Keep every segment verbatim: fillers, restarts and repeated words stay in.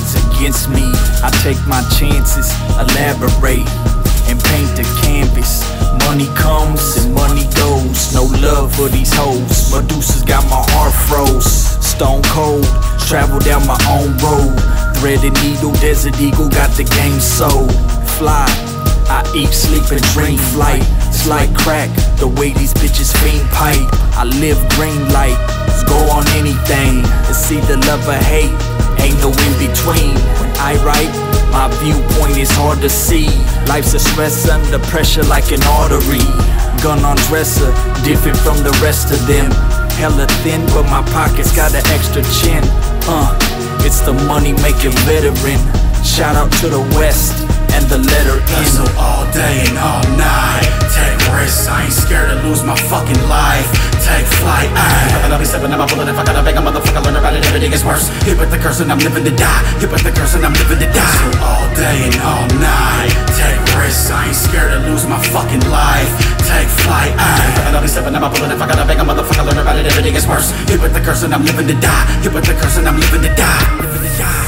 odds against me. I take my chances, elaborate, and paint the canvas. Money comes and money goes, no love for these hoes. Medusa's got my heart froze, stone cold, travel down my own road. Thread and needle, desert eagle, got the game sold. Fly, I eat, sleep, and dream flight. It's like crack, the way these bitches fiend pipe. I live green light, go on anything. It's either love or hate, ain't no in between. When I write, my viewpoint is hard to see. Life's a stress under pressure like an artery. Gun on dresser, different from the rest of them. Hella thin, but my pockets got an extra chin. Uh, it's the money making veteran. Shout out to the West and the letter N. Hustle all day and all night. Take risks, I ain't scared to lose my fucking life. Take flight, ayy. I'll be stepping in my bullet if I gotta bang a motherfucker. Learn about it, everything is worse. Hit with the curse and I'm living to die. Hit with the curse and I'm living to die. Hustle all day and all night. Take risks, I ain't scared to lose my fucking life. Take flight, ayy. I'll be stepping in my bullet if I gotta bang a motherfucker. Learn about it, everything is worse. Hit with the curse and I'm living to die. Hit with the curse and I'm living to die. Living to die.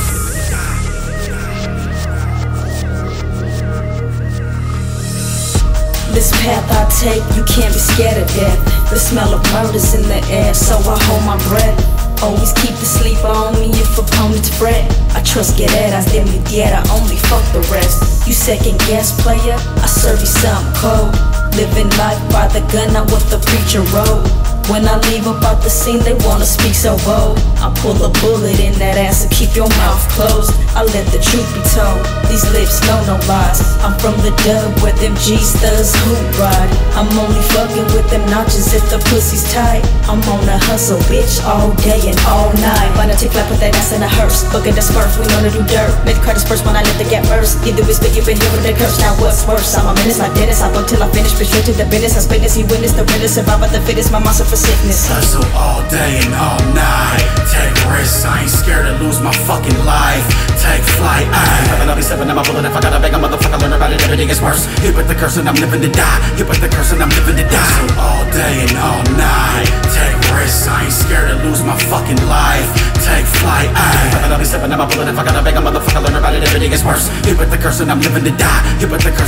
This path I take, you can't be scared of death. The smell of murder's in the air, so I hold my breath. Always keep the sleeper on me if opponents fret. I trust quereras de mi tierra, only fuck the rest. You second guess player, I serve you something cold. Living life by the gun, not what the preacher wrote. When I leave about the scene, they wanna speak so bold. I pull a bullet in that ass and keep your mouth closed. I let the truth be told, these lips know no lies. I'm from the dub where them G-studs hoop ride. I'm only fucking with them notches if the pussy's tight. I'm on a hustle, bitch, all day and all night. When I take life with that ass in a hearse, bucket the smurf, we know to do dirt. Make credits first when I let the gap burst. Either it's big, you been here with the curse, now what's worse? I'm a menace, my dentist, I work till I finish, bitch, straight to the business. I spit this, he witness the realest, survivor the fittest, my monster for sickness. Hustle all day and all night. Take risks, I ain't scared to lose my fucking life. Take flight, ayy. I'll be stepping in my bullet if I gotta bang a motherfucker. Learn about it, everything is worse. Hit with the curse and I'm living to die. Hit with the curse and I'm living to die. Hustle all day and all night. Take risks, I ain't scared to lose my fucking life. Take flight, ayy. I'll be stepping in my bullet if I gotta bang a motherfucker. Learn about it, everything is worse. Hit with the curse and I'm living to die. Hit with the curse